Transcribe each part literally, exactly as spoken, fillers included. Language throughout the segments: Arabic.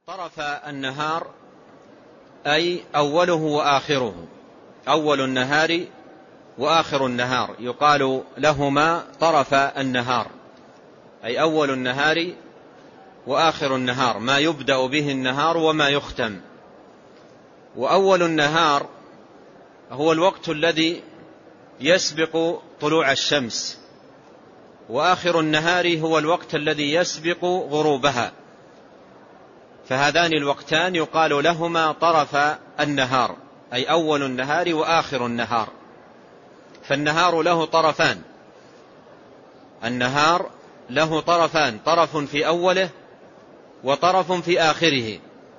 طرف النهار أي أوله وآخره، أول النهار وآخر النهار يقال لهما طرف النهار، أي أول النهار وآخر النهار، ما يبدأ به النهار وما يختم. وأول النهار هو الوقت الذي يسبق طلوع الشمس، وآخر النهار هو الوقت الذي يسبق غروبها، فهذان الوقتان يقال لهما طرف النهار، أي أول النهار وآخر النهار. فالنهار له طرفان، النهار له طرفان، طرف في أوله وطرف في آخره،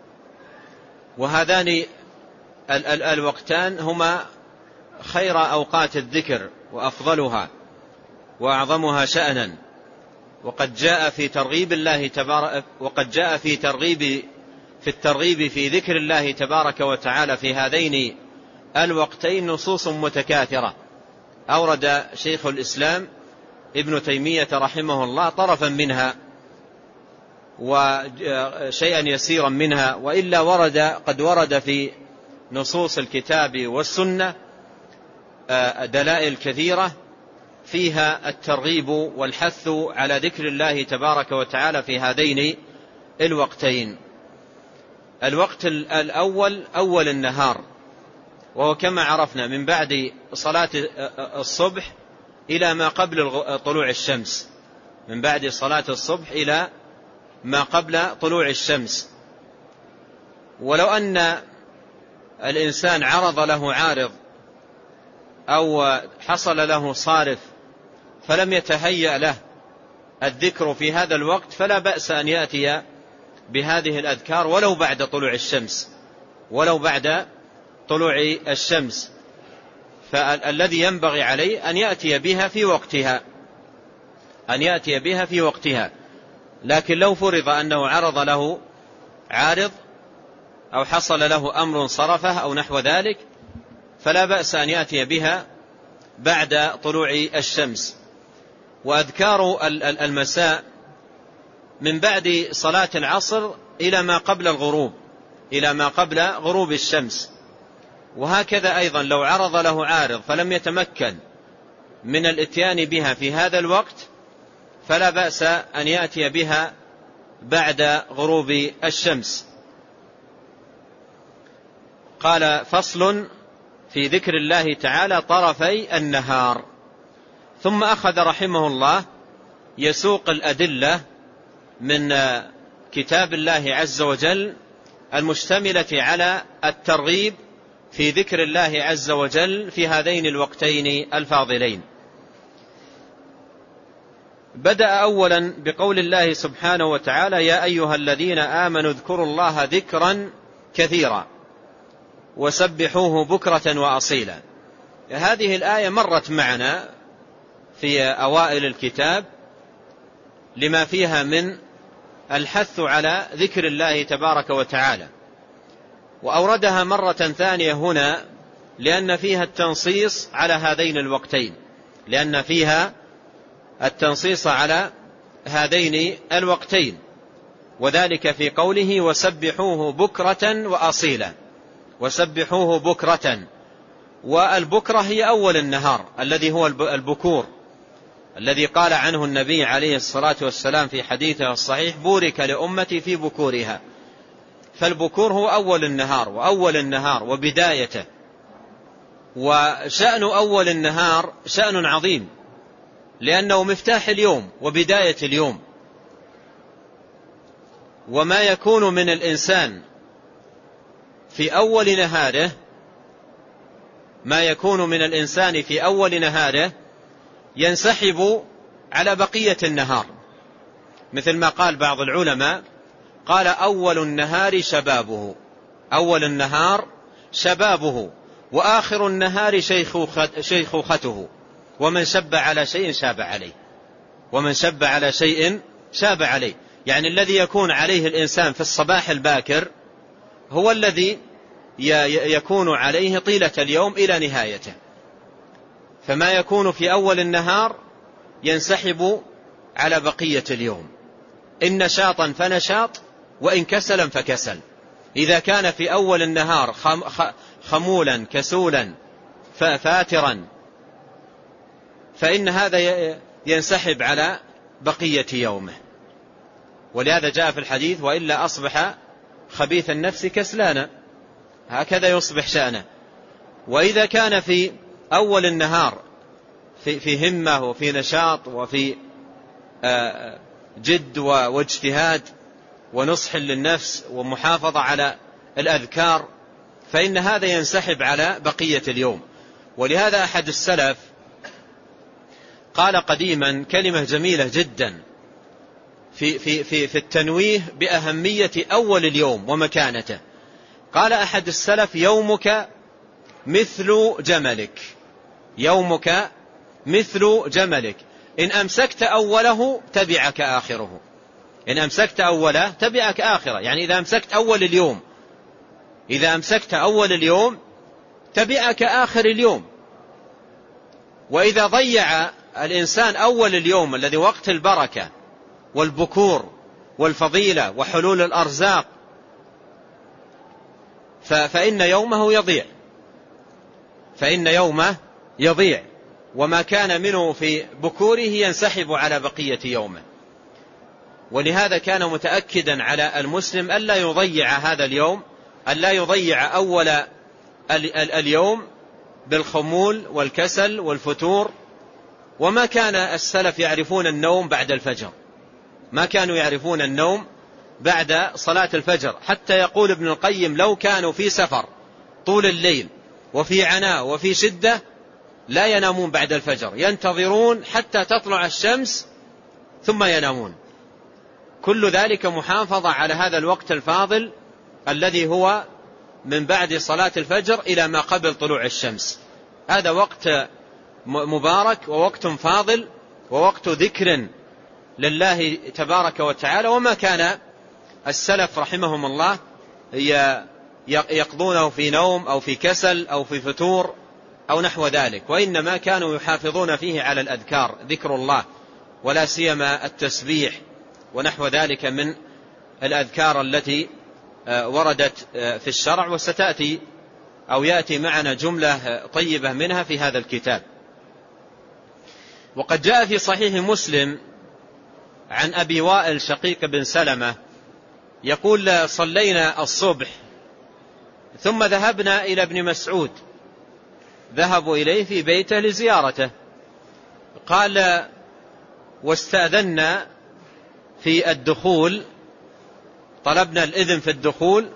وهذان الوقتان هما خير أوقات الذكر وأفضلها وأعظمها شأنا. وقد جاء في ترغيب الله تبارك وقد جاء في ترغيب في الترغيب في ذكر الله تبارك وتعالى في هذين الوقتين نصوص متكاثرة. أورد شيخ الإسلام ابن تيمية رحمه الله طرفا منها وشيئا يسيرا منها، وإلا ورد قد ورد في نصوص الكتاب والسنة دلائل كثيرة فيها الترغيب والحث على ذكر الله تبارك وتعالى في هذين الوقتين. الوقت الأول أول النهار، وهو كما عرفنا من بعد صلاة الصبح إلى ما قبل طلوع الشمس، من بعد صلاة الصبح إلى ما قبل طلوع الشمس. ولو أن الإنسان عرض له عارض أو حصل له صارف فلم يتهيأ له الذكر في هذا الوقت، فلا بأس أن يأتي بهذه الأذكار ولو بعد طلوع الشمس ولو بعد طلوع الشمس، فالذي ينبغي عليه أن يأتي بها في وقتها أن يأتي بها في وقتها. لكن لو فرض أنه عرض له عارض أو حصل له أمر صرفه أو نحو ذلك، فلا بأس أن يأتي بها بعد طلوع الشمس. وأذكار المساء من بعد صلاة العصر إلى ما قبل الغروب إلى ما قبل غروب الشمس. وهكذا أيضا لو عرض له عارض فلم يتمكن من الاتيان بها في هذا الوقت، فلا بأس أن يأتي بها بعد غروب الشمس. قال: فصل في ذكر الله تعالى طرفي النهار. ثم أخذ رحمه الله يسوق الأدلة من كتاب الله عز وجل المشتملة على الترغيب في ذكر الله عز وجل في هذين الوقتين الفاضلين. بدأ أولا بقول الله سبحانه وتعالى: يا أيها الذين آمنوا اذكروا الله ذكرا كثيرا وسبحوه بكرة وأصيلا. هذه الآية مرت معنا في أوائل الكتاب لما فيها من الحث على ذكر الله تبارك وتعالى، وأوردها مرة ثانية هنا لأن فيها التنصيص على هذين الوقتين لأن فيها التنصيص على هذين الوقتين وذلك في قوله: وسبحوه بكرة وأصيلا. وسبحوه بكرة، والبكرة هي أول النهار الذي هو البكور، الذي قال عنه النبي عليه الصلاة والسلام في حديثه الصحيح: بورك لأمتي في بكورها. فالبكور هو أول النهار وأول النهار وبدايته. وشأن أول النهار شأن عظيم، لأنه مفتاح اليوم وبداية اليوم. وما يكون من الإنسان في أول نهاره ما يكون من الإنسان في أول نهاره ينسحب على بقية النهار، مثل ما قال بعض العلماء، قال: أول النهار شبابه أول النهار شبابه وآخر النهار شيخوخته، ومن شب على شيء شاب عليه ومن شب على شيء شاب عليه. يعني الذي يكون عليه الإنسان في الصباح الباكر هو الذي يكون عليه طيلة اليوم إلى نهايته. فما يكون في أول النهار ينسحب على بقية اليوم، إن نشاطا فنشاط وإن كسلا فكسل. إذا كان في أول النهار خمولا كسولا فاترا فإن هذا ينسحب على بقية يومه. ولهذا جاء في الحديث: وإلا أصبح خبيث النفس كسلانا، هكذا يصبح شأنه. وإذا كان في أول النهار في, في همة وفي نشاط وفي جد واجتهاد ونصح للنفس ومحافظة على الأذكار فإن هذا ينسحب على بقية اليوم. ولهذا أحد السلف قال قديما كلمة جميلة جدا في, في, في, في التنويه بأهمية أول اليوم ومكانته. قال أحد السلف: يومك مثل جملك، يومك مثل جملك، إن أمسكت أوله تبعك آخره، إن أمسكت أوله تبعك آخره. يعني إذا أمسكت أول اليوم إذا أمسكت أول اليوم تبعك آخر اليوم. وإذا ضيع الإنسان أول اليوم الذي وقت البركة والبكور والفضيلة وحلول الأرزاق فإن يومه يضيع فإن يومه يضيع وما كان منه في بكوره ينسحب على بقية يومه. ولهذا كان متأكدا على المسلم ألا يضيع هذا اليوم، ألا يضيع أول اليوم بالخمول والكسل والفتور. وما كان السلف يعرفون النوم بعد الفجر، ما كانوا يعرفون النوم بعد صلاة الفجر، حتى يقول ابن القيم: لو كانوا في سفر طول الليل وفي عناء وفي شدة لا ينامون بعد الفجر، ينتظرون حتى تطلع الشمس ثم ينامون. كل ذلك محافظة على هذا الوقت الفاضل الذي هو من بعد صلاة الفجر إلى ما قبل طلوع الشمس. هذا وقت مبارك ووقت فاضل ووقت ذكر لله تبارك وتعالى. وما كان السلف رحمهم الله يقضونه في نوم أو في كسل أو في فتور أو نحو ذلك، وإنما كانوا يحافظون فيه على الأذكار، ذكر الله، ولا سيما التسبيح ونحو ذلك من الأذكار التي وردت في الشرع، وستأتي أو يأتي معنا جملة طيبة منها في هذا الكتاب. وقد جاء في صحيح مسلم عن أبي وائل شقيق بن سلمة يقول: صلينا الصبح ثم ذهبنا إلى ابن مسعود، ذهبوا إليه في بيته لزيارته. قال: واستأذنا في الدخول، طلبنا الإذن في الدخول،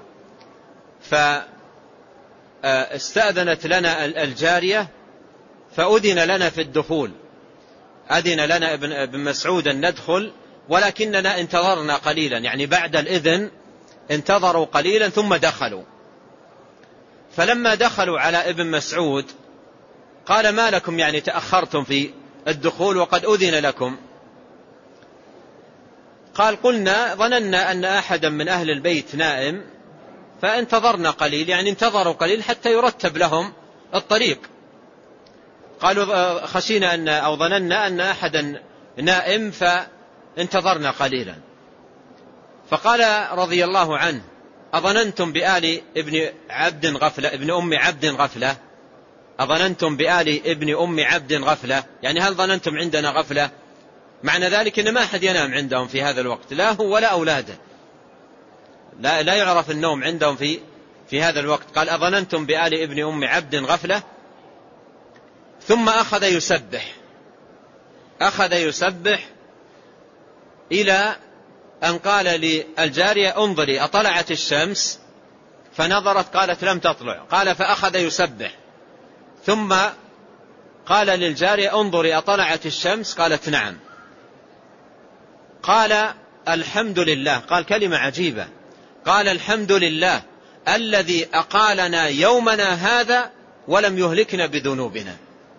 فاستأذنت لنا الجارية فأذن لنا في الدخول، أذن لنا ابن مسعود أن ندخل، ولكننا انتظرنا قليلا، يعني بعد الإذن انتظروا قليلا ثم دخلوا. فلما دخلوا على ابن مسعود قال: ما لكم يعني تأخرتم في الدخول وقد أذن لكم؟ قال: قلنا ظننا أن أحدا من أهل البيت نائم فانتظرنا قليل، يعني انتظروا قليل حتى يرتب لهم الطريق. قالوا: خشينا أن أو ظننا أن أحدا نائم فانتظرنا قليلا. فقال رضي الله عنه: أظننتم بآل ابن عبد غفلة ابن أم عبد غفلة أظننتم بآل ابن أم عبد غفلة، يعني هل ظننتم عندنا غفلة؟ معنى ذلك أن ما أحد ينام عندهم في هذا الوقت، لا هو ولا أولاده، لا, لا يعرف النوم عندهم في, في هذا الوقت. قال: أظننتم بآل ابن أم عبد غفلة. ثم أخذ يسبح أخذ يسبح إلى أن قال للجارية: انظري أطلعت الشمس؟ فنظرت قالت: لم تطلع. قال: فأخذ يسبح. ثم قال للجارية: انظري أطلعت الشمس؟ قالت: نعم. قال: الحمد لله. قال كلمة عجيبة، قال: الحمد لله الذي أقالنا يومنا هذا ولم يهلكنا بذنوبنا.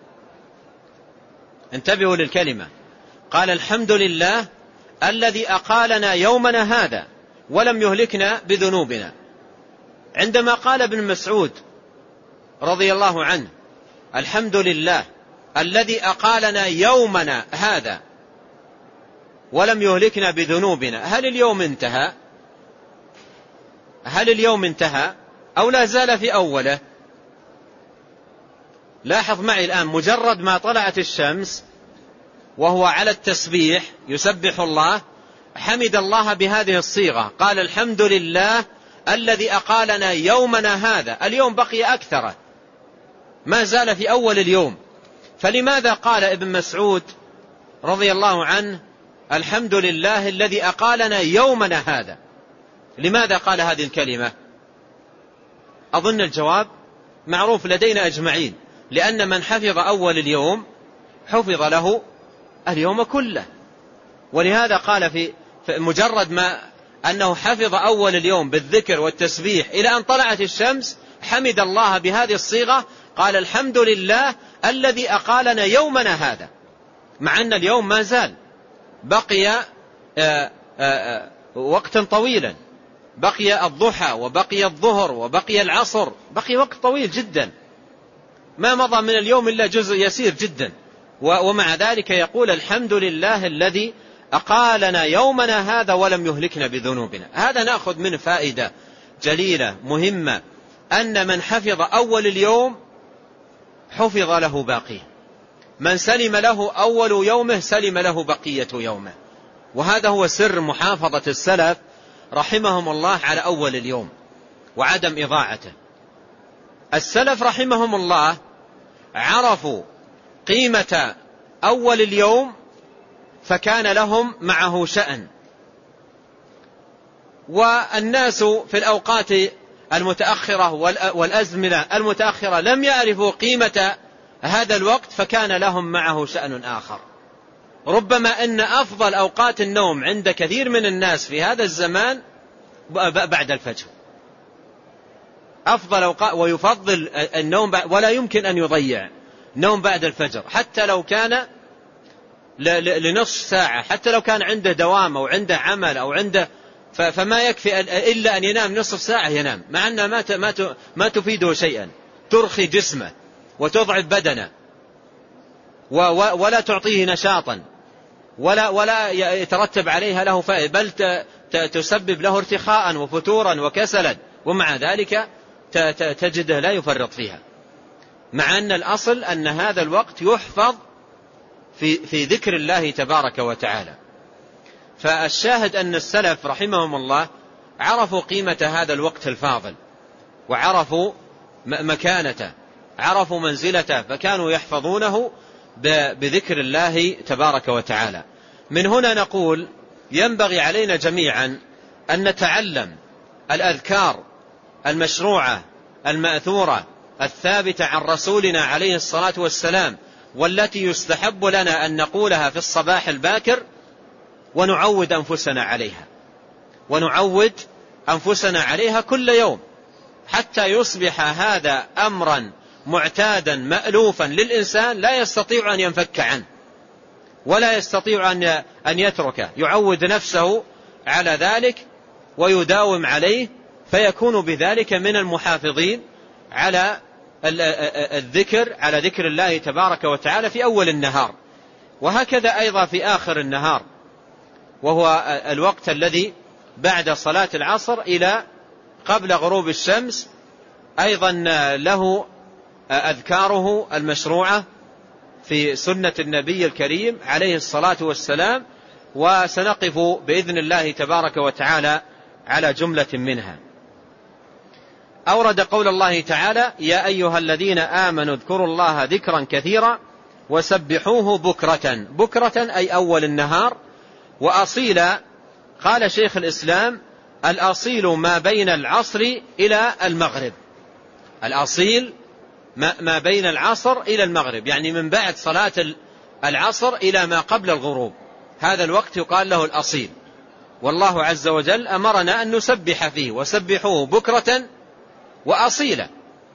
انتبهوا للكلمة، قال: الحمد لله الذي أقالنا يومنا هذا ولم يهلكنا بذنوبنا. عندما قال ابن مسعود رضي الله عنه: الحمد لله الذي أقالنا يومنا هذا ولم يهلكنا بذنوبنا، هل اليوم انتهى؟ هل اليوم انتهى أو لا زال في أوله؟ لاحظ معي الآن، مجرد ما طلعت الشمس وهو على التسبيح يسبح الله، حمد الله بهذه الصيغة، قال الحمد لله الذي أقالنا يومنا هذا. اليوم بقي أكثر، ما زال في أول اليوم. فلماذا قال ابن مسعود رضي الله عنه الحمد لله الذي أقالنا يومنا هذا؟ لماذا قال هذه الكلمة؟ أظن الجواب معروف لدينا أجمعين، لأن من حفظ أول اليوم حفظ له اليوم كله. ولهذا قال في مجرد ما أنه حفظ أول اليوم بالذكر والتسبيح إلى أن طلعت الشمس حمد الله بهذه الصيغة، قال الحمد لله الذي أقالنا يومنا هذا، مع أن اليوم ما زال بقي آآ آآ وقتا طويلا، بقي الضحى وبقي الظهر وبقي العصر، بقي وقت طويل جدا، ما مضى من اليوم إلا جزء يسير جدا. ومع ذلك يقول الحمد لله الذي أقالنا يومنا هذا ولم يهلكنا بذنوبنا. هذا نأخذ منه فائدة جليلة مهمة، أن من حفظ أول اليوم حفظ له باقيه، من سلم له أول يومه سلم له بقية يومه. وهذا هو سر محافظة السلف رحمهم الله على أول اليوم وعدم إضاعته. السلف رحمهم الله عرفوا قيمة أول اليوم فكان لهم معه شأن، والناس في الأوقات المتأخرة والأزمنة المتأخرة لم يعرفوا قيمة هذا الوقت فكان لهم معه شأن آخر. ربما أن أفضل أوقات النوم عند كثير من الناس في هذا الزمان بعد الفجر، أفضل أوقات، ويفضل النوم ولا يمكن أن يضيع نوم بعد الفجر حتى لو كان لنصف ساعة، حتى لو كان عنده دوام أو عنده عمل أو عنده، فما يكفي إلا أن ينام نصف ساعة ينام، مع أنها ما ما تفيده شيئا، ترخي جسمه وتضعف بدنه ولا تعطيه نشاطا ولا ولا يترتب عليها له فائدة، بل تسبب له ارتخاء وفتورا وكسلا، ومع ذلك تجده لا يفرط فيها، مع أن الأصل أن هذا الوقت يحفظ في في ذكر الله تبارك وتعالى. فالشاهد أن السلف رحمهم الله عرفوا قيمة هذا الوقت الفاضل، وعرفوا مكانته، عرفوا منزلته، فكانوا يحفظونه بذكر الله تبارك وتعالى. من هنا نقول ينبغي علينا جميعا أن نتعلم الأذكار المشروعة المأثورة الثابتة عن رسولنا عليه الصلاة والسلام، والتي يستحب لنا أن نقولها في الصباح الباكر، ونعود أنفسنا عليها ونعود أنفسنا عليها كل يوم، حتى يصبح هذا أمرا معتادا مألوفا للإنسان لا يستطيع أن ينفك عنه ولا يستطيع أن يتركه، يعود نفسه على ذلك ويداوم عليه، فيكون بذلك من المحافظين على الذكر، على ذكر الله تبارك وتعالى في أول النهار، وهكذا أيضا في آخر النهار، وهو الوقت الذي بعد صلاة العصر إلى قبل غروب الشمس، أيضا له أذكاره المشروعة في سنة النبي الكريم عليه الصلاة والسلام، وسنقف بإذن الله تبارك وتعالى على جملة منها. أورد قول الله تعالى: يا أيها الذين آمنوا اذكروا الله ذكرا كثيرا وسبحوه بكرة. بكرة أي أول النهار. وأصيلا قال شيخ الإسلام: الأصيل ما بين العصر إلى المغرب. الأصيل ما بين العصر إلى المغرب، يعني من بعد صلاة العصر إلى ما قبل الغروب، هذا الوقت يقال له الأصيل. والله عز وجل أمرنا أن نسبح فيه، وسبحوه بكرة وأصيلا.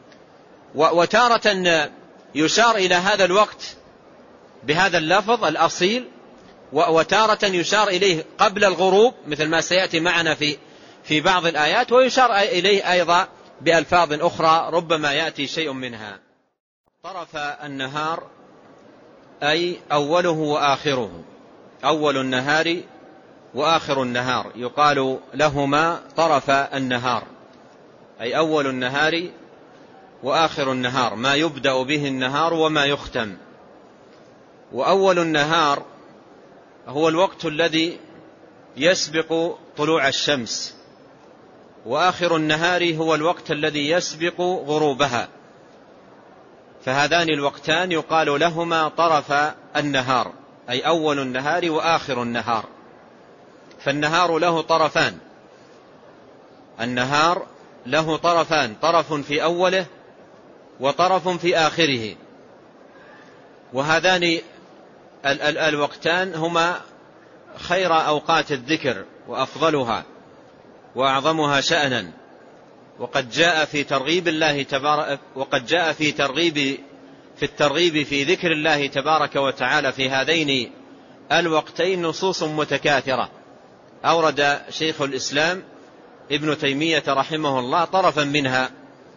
وتارة يشار إلى هذا الوقت بهذا اللفظ الأصيل، وتارة يشار إليه قبل الغروب مثل ما سيأتي معنا في في بعض الآيات، ويشار إليه أيضا بألفاظ أخرى ربما يأتي شيء منها. طرف النهار أي أوله وآخره، أول النهار وآخر النهار، يقال لهما طرف النهار، أي أول النهار وآخر النهار، ما يبدأ به النهار وما يختم. وأول النهار هو الوقت الذي يسبق طلوع الشمس، وآخر النهار هو الوقت الذي يسبق غروبها، فهذان الوقتان يقال لهما طرف النهار، أي أول النهار وآخر النهار. فالنهار له طرفان، النهار له طرفان، طرف في أوله وطرف في آخره، وهذان الوقتان هما خير أوقات الذكر وأفضلها وأعظمها شأنا. وقد جاء في ترغيب الله تبارك وقد جاء في ترغيب في الترغيب في ذكر الله تبارك وتعالى في هذين الوقتين نصوص متكاثرة. أورد شيخ الإسلام ابن تيمية رحمه الله طرفا منها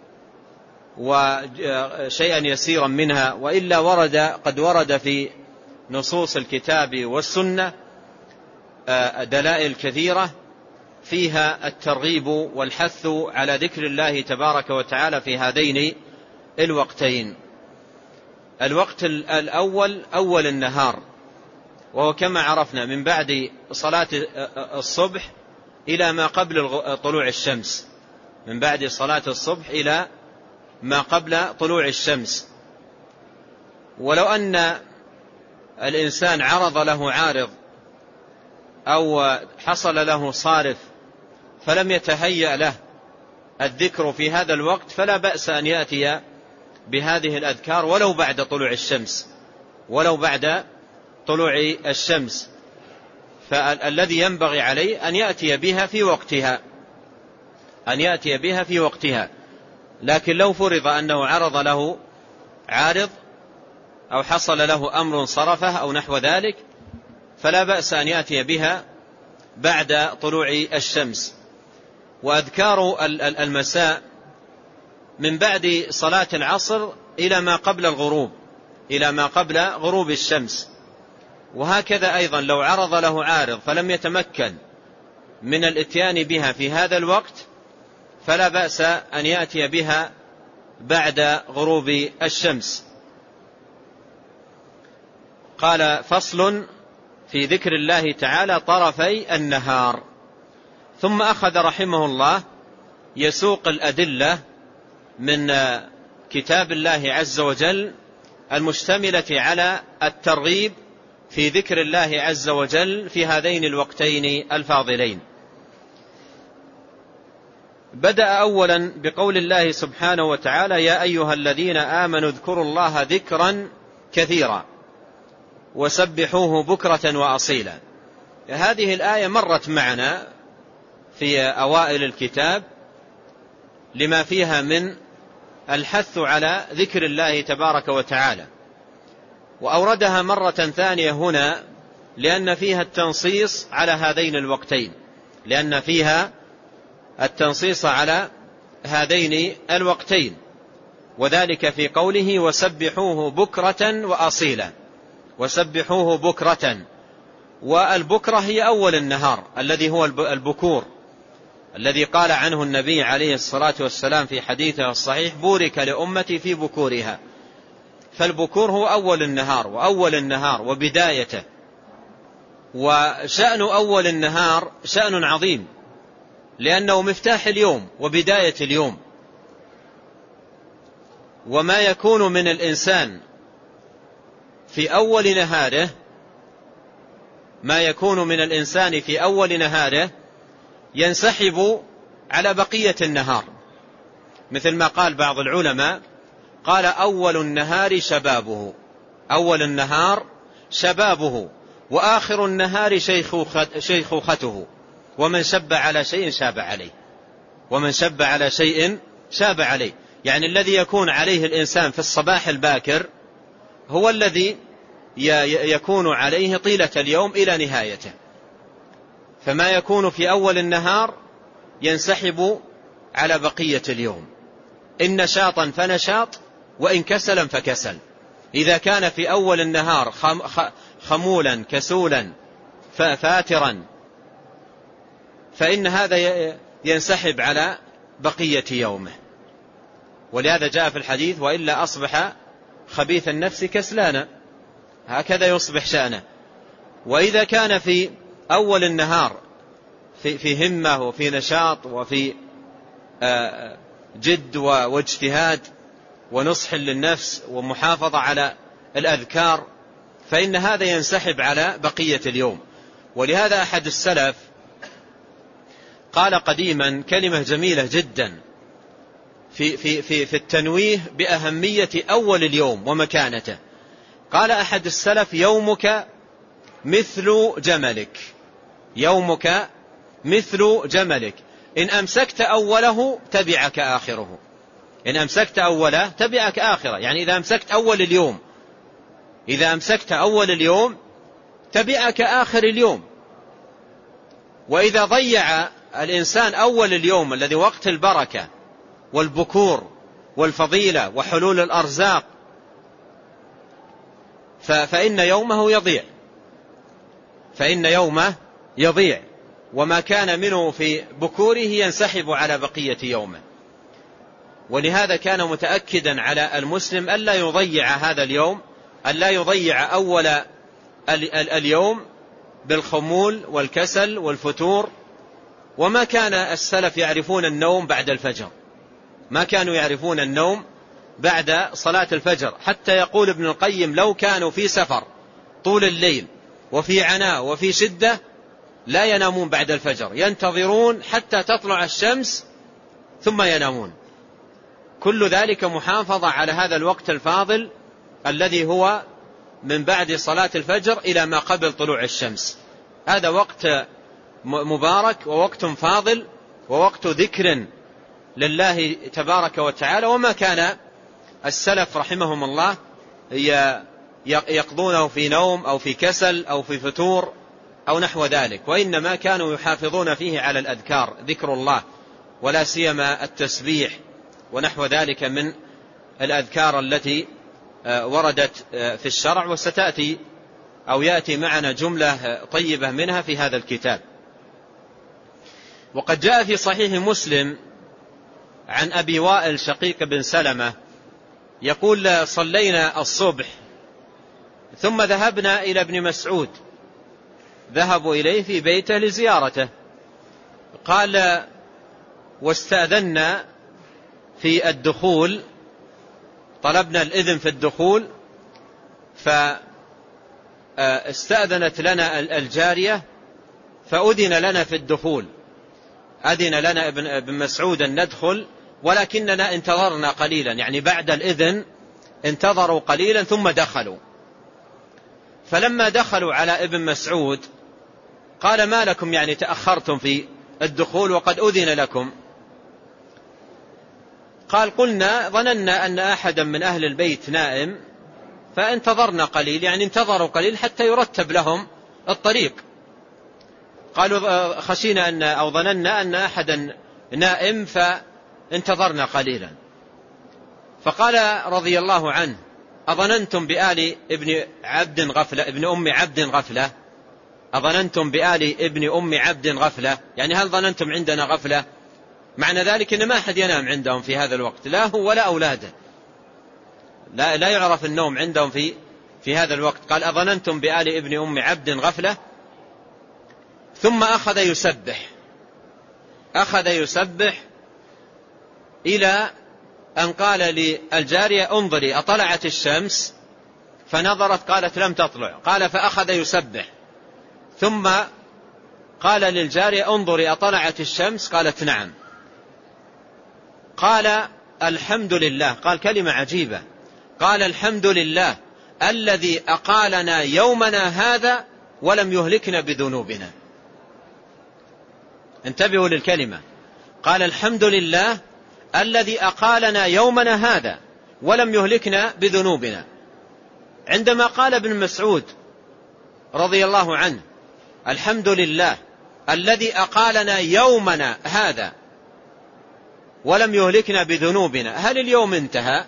وشيئا يسيرا منها، وإلا ورد قد ورد في نصوص الكتاب والسنة دلائل كثيرة فيها الترغيب والحث على ذكر الله تبارك وتعالى في هذين الوقتين. الوقت الأول أول النهار، وهو كما عرفنا من بعد صلاة الصبح إلى ما قبل طلوع الشمس، من بعد صلاة الصبح إلى ما قبل طلوع الشمس. ولو أن الإنسان عرض له عارض أو حصل له صارف فلم يتهيأ له الذكر في هذا الوقت، فلا بأس أن يأتي بهذه الأذكار ولو بعد طلوع الشمس ولو بعد طلوع الشمس، فالذي ينبغي عليه أن يأتي بها في وقتها أن يأتي بها في وقتها. لكن لو فرض أنه عرض له عارض أو حصل له أمر صرفه أو نحو ذلك، فلا بأس أن يأتي بها بعد طلوع الشمس. وأذكار المساء من بعد صلاة العصر إلى ما قبل الغروب إلى ما قبل غروب الشمس. وهكذا أيضا لو عرض له عارض فلم يتمكن من الاتيان بها في هذا الوقت، فلا بأس أن يأتي بها بعد غروب الشمس. قال: فصل في ذكر الله تعالى طرفي النهار. ثم أخذ رحمه الله يسوق الأدلة من كتاب الله عز وجل المشتملة على الترغيب في ذكر الله عز وجل في هذين الوقتين الفاضلين. بدأ أولا بقول الله سبحانه وتعالى: يا أيها الذين آمنوا اذكروا الله ذكرا كثيرا وسبحوه بكرة وأصيلا. هذه الآية مرت معنا في أوائل الكتاب لما فيها من الحث على ذكر الله تبارك وتعالى، وأوردها مرة ثانية هنا لأن فيها التنصيص على هذين الوقتين لأن فيها التنصيص على هذين الوقتين وذلك في قوله: وسبحوه بكرة وأصيلا. وسبحوه بكرة، والبكرة هي أول النهار الذي هو البكور، الذي قال عنه النبي عليه الصلاة والسلام في حديثه الصحيح: بورك لأمتي في بكورها. فالبكور هو أول النهار وأول النهار وبدايته. وشأن أول النهار شأن عظيم، لأنه مفتاح اليوم وبداية اليوم. وما يكون من الإنسان في أول نهاره ما يكون من الإنسان في أول نهاره ينسحب على بقية النهار، مثل ما قال بعض العلماء، قال: أول النهار شبابه أول النهار شبابه وآخر النهار شيخوخته، ومن شب على شيء شاب عليه ومن شب على شيء شاب عليه. يعني الذي يكون عليه الإنسان في الصباح الباكر هو الذي يكون عليه طيلة اليوم إلى نهايته. فما يكون في أول النهار ينسحب على بقية اليوم، إن نشاطا فنشاط وإن كسلا فكسل. إذا كان في أول النهار خمولا كسولا فاترا، فإن هذا ينسحب على بقية يومه. ولهذا جاء في الحديث: وإلا أصبح خبيث النفس كسلانا، هكذا يصبح شأنه. وإذا كان في أول النهار في, في همة وفي نشاط وفي جد واجتهاد ونصح للنفس ومحافظة على الأذكار، فإن هذا ينسحب على بقية اليوم. ولهذا أحد السلف قال قديما كلمة جميلة جدا في, في, في, في التنويه بأهمية أول اليوم ومكانته. قال أحد السلف: يومك مثل جملك، يومك مثل جملك، إن أمسكت أوله تبعك آخره، إن أمسكت أوله تبعك آخره. يعني إذا أمسكت أول اليوم، إذا أمسكت أول اليوم تبعك آخر اليوم. وإذا ضيع الإنسان أول اليوم الذي وقت البركة والبكور والفضيلة وحلول الأرزاق فإن يومه يضيع، فإن يومه يضيع، وما كان منه في بكوره ينسحب على بقية يومه. ولهذا كان متأكدا على المسلم ألا يضيع هذا اليوم، ألا يضيع أول اليوم بالخمول والكسل والفتور. وما كان السلف يعرفون النوم بعد الفجر، ما كانوا يعرفون النوم بعد صلاة الفجر، حتى يقول ابن القيم: لو كانوا في سفر طول الليل وفي عناء وفي شدة لا ينامون بعد الفجر، ينتظرون حتى تطلع الشمس ثم ينامون. كل ذلك محافظة على هذا الوقت الفاضل الذي هو من بعد صلاة الفجر إلى ما قبل طلوع الشمس. هذا وقت مبارك ووقت فاضل ووقت ذكر لله تبارك وتعالى. وما كان السلف رحمهم الله يقضونه في نوم أو في كسل أو في فتور أو نحو ذلك، وإنما كانوا يحافظون فيه على الأذكار، ذكر الله، ولا سيما التسبيح ونحو ذلك من الأذكار التي وردت في الشرع، وستأتي أو يأتي معنا جملة طيبة منها في هذا الكتاب. وقد جاء في صحيح مسلم عن أبي وائل شقيق بن سلمة يقول: صلينا الصبح ثم ذهبنا إلى ابن مسعود، ذهبوا إليه في بيته لزيارته. قال: واستأذنا في الدخول، طلبنا الإذن في الدخول، فاستأذنت لنا الجارية فأذن لنا في الدخول، أذن لنا ابن مسعود أن ندخل، ولكننا انتظرنا قليلا، يعني بعد الإذن انتظروا قليلا ثم دخلوا. فلما دخلوا على ابن مسعود قال: ما لكم يعني تأخرتم في الدخول وقد أذن لكم؟ قال: قلنا ظننا أن أحدا من أهل البيت نائم فانتظرنا قليل، يعني انتظروا قليل حتى يرتب لهم الطريق. قالوا: خشينا أن أو ظننا أن أحدا نائم فانتظرنا قليلا. فقال رضي الله عنه: أظننتم بآل ابن عبد غفلة ابن أم عبد غفلة أظننتم بآل ابن أم عبد غفلة، يعني هل ظننتم عندنا غفلة؟ معنى ذلك أن ما أحد ينام عندهم في هذا الوقت، لا هو ولا أولاده، لا, لا يعرف النوم عندهم في, في هذا الوقت. قال: أظننتم بآل ابن أم عبد غفلة. ثم أخذ يسبح أخذ يسبح إلى أن قال للجارية: انظري أطلعت الشمس؟ فنظرت قالت: لم تطلع. قال: فأخذ يسبح. ثم قال للجارية: انظري أطلعت الشمس؟ قالت: نعم. قال: الحمد لله. قال كلمة عجيبة، قال: الحمد لله الذي أقالنا يومنا هذا ولم يهلكنا بذنوبنا. انتبهوا للكلمة، قال: الحمد لله الذي أقالنا يومنا هذا ولم يهلكنا بذنوبنا. عندما قال ابن مسعود رضي الله عنه: الحمد لله الذي أقالنا يومنا هذا ولم يهلكنا بذنوبنا، هل اليوم انتهى؟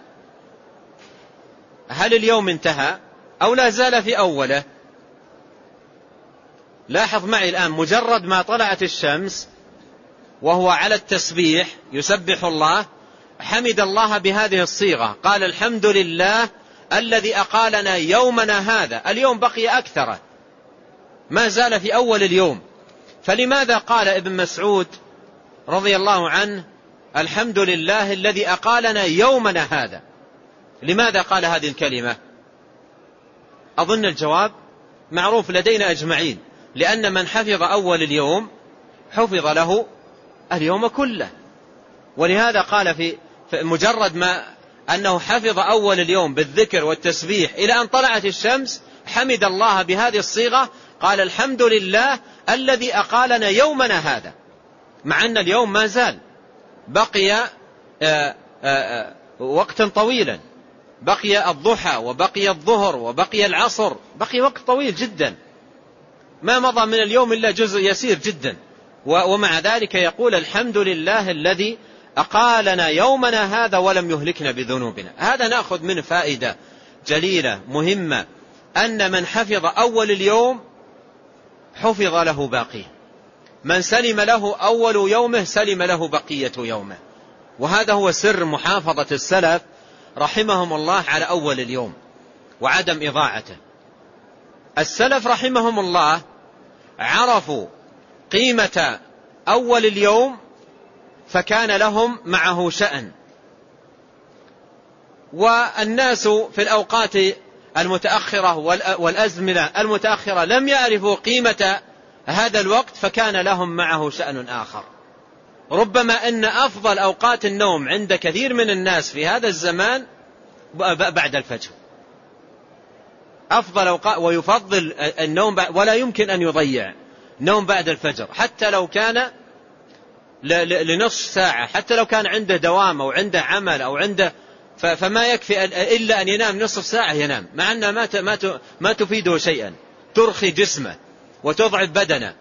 هل اليوم انتهى أو لا زال في أوله؟ لاحظ معي الآن، مجرد ما طلعت الشمس وهو على التسبيح يسبح الله، حمد الله بهذه الصيغة، قال الحمد لله الذي أقالنا يومنا هذا. اليوم بقي أكثر، ما زال في أول اليوم. فلماذا قال ابن مسعود رضي الله عنه الحمد لله الذي أقالنا يومنا هذا؟ لماذا قال هذه الكلمة؟ أظن الجواب معروف لدينا أجمعين، لأن من حفظ أول اليوم حفظ له اليوم كله. ولهذا قال في مجرد ما أنه حفظ أول اليوم بالذكر والتسبيح إلى أن طلعت الشمس حمد الله بهذه الصيغة، قال الحمد لله الذي أقالنا يومنا هذا، مع أن اليوم ما زال بقي آآ آآ وقتا طويلا، بقي الضحى وبقي الظهر وبقي العصر، بقي وقت طويل جدا، ما مضى من اليوم إلا جزء يسير جدا. ومع ذلك يقول الحمد لله الذي أقالنا يومنا هذا ولم يهلكنا بذنوبنا. هذا نأخذ منه فائدة جليلة مهمة، أن من حفظ أول اليوم حفظ له باقيه، من سلم له أول يومه سلم له بقية يومه. وهذا هو سر محافظة السلف رحمهم الله على أول اليوم وعدم إضاعته. السلف رحمهم الله عرفوا قيمة أول اليوم فكان لهم معه شأن، والناس في الأوقات المتأخرة والأزمنة المتأخرة لم يعرفوا قيمة هذا الوقت فكان لهم معه شأن آخر. ربما أن أفضل أوقات النوم عند كثير من الناس في هذا الزمان بعد الفجر، أفضل أوقات، ويفضل النوم ولا يمكن أن يضيع نوم بعد الفجر حتى لو كان لنصف ساعة، حتى لو كان عنده دوام أو عنده عمل أو عنده، فما يكفي إلا أن ينام نصف ساعة ينام، مع أنها ما ما تفيده شيئا، ترخي جسمه وتضعف بدنه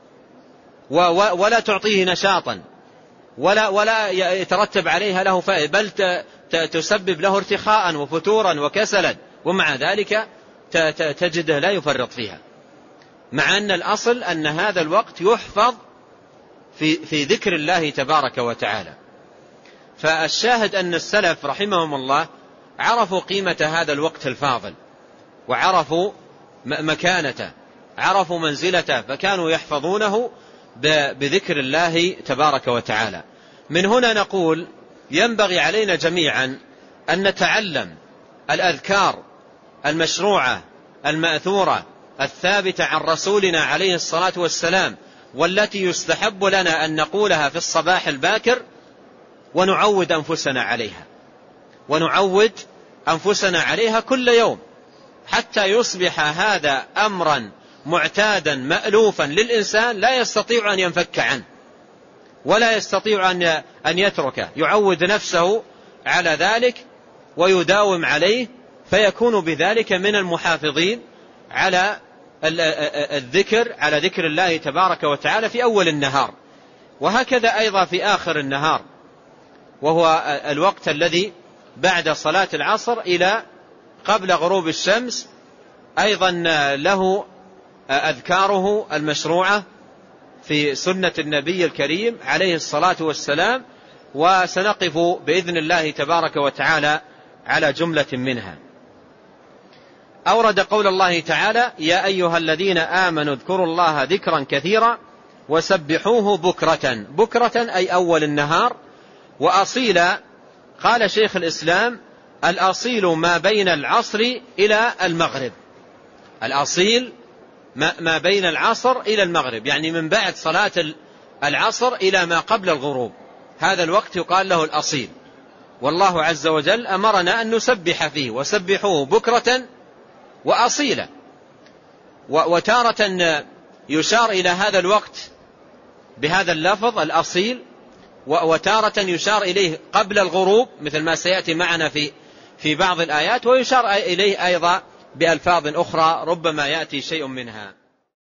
ولا تعطيه نشاطا ولا ولا يترتب عليها له فائدة، بل تسبب له ارتخاء وفتورا وكسلا، ومع ذلك تجده لا يفرط فيها، مع أن الأصل أن هذا الوقت يحفظ في في ذكر الله تبارك وتعالى. فالشاهد أن السلف رحمهم الله عرفوا قيمة هذا الوقت الفاضل، وعرفوا مكانته، عرفوا منزلته، فكانوا يحفظونه بذكر الله تبارك وتعالى. من هنا نقول ينبغي علينا جميعا أن نتعلم الأذكار المشروعة المأثورة الثابتة عن رسولنا عليه الصلاة والسلام، والتي يستحب لنا أن نقولها في الصباح الباكر، ونعود أنفسنا عليها ونعود أنفسنا عليها كل يوم، حتى يصبح هذا أمرا معتادا مألوفا للإنسان لا يستطيع أن ينفك عنه ولا يستطيع أن يتركه، يعود نفسه على ذلك ويداوم عليه، فيكون بذلك من المحافظين على الذكر، على ذكر الله تبارك وتعالى في أول النهار، وهكذا أيضا في آخر النهار، وهو الوقت الذي بعد صلاة العصر إلى قبل غروب الشمس، أيضا له أذكاره المشروعة في سنة النبي الكريم عليه الصلاة والسلام، وسنقف بإذن الله تبارك وتعالى على جملة منها. أورد قول الله تعالى: يا أيها الذين آمنوا اذكروا الله ذكرا كثيرا وسبحوه بكرة. بكرة أي أول النهار. وأصيلا قال شيخ الإسلام: الأصيل ما بين العصر إلى المغرب. الأصيل ما بين العصر إلى المغرب، يعني من بعد صلاة العصر إلى ما قبل الغروب، هذا الوقت يقال له الأصيل. والله عز وجل أمرنا أن نسبح فيه، وسبحوه بكرة وأصيلا. وتارة يشار إلى هذا الوقت بهذا اللفظ الأصيل، وتارة يشار إليه قبل الغروب مثل ما سيأتي معنا في في بعض الآيات، ويشار إليه أيضا بألفاظ أخرى ربما يأتي شيء منها.